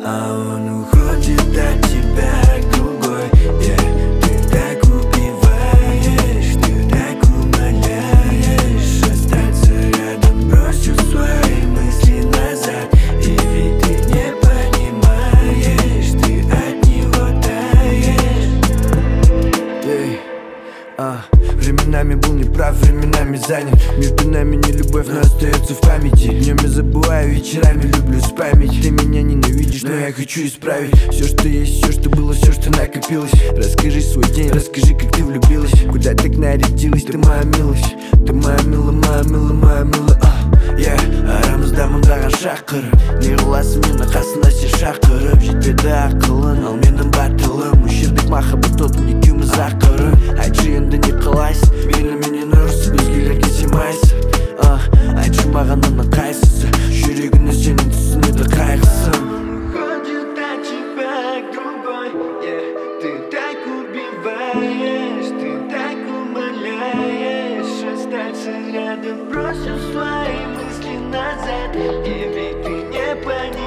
а он уходит от тебя к другой. Ты так убиваешь, ты так умоляешь остаться рядом, брось всю свои мысли назад. И ведь ты не понимаешь, ты от него таешь. Временами был неправ, временами занят. Между нами не любовь, но остается в памяти. Днем я забываю, вечерами люблю спамить. Ты меня ненавидишь, но я хочу исправить все, что есть, все, что было, все, что накопилось. Расскажи свой день, расскажи, как ты влюбилась. Куда так нарядилась, ты моя милость. Ты моя мила, моя мила, моя мила. Aramızda mındаған шақырып неғыласың мені қасында сен шақырып жетпеді ақылың ал менің батылым өшірдік махаббат отын екеуміз ақыры. Айтшы енді не қалайсың, меніменен ұрысып өзгелерге сыймайсың. Айтшы маған ана қайсысы жүрегіне сенің түсінеді қайғысын. Уходит от тебя к другой, ты так убиваешь, ты так умоляешь остаться рядом, брось свои мысли назад. И ведь ты не понимаешь.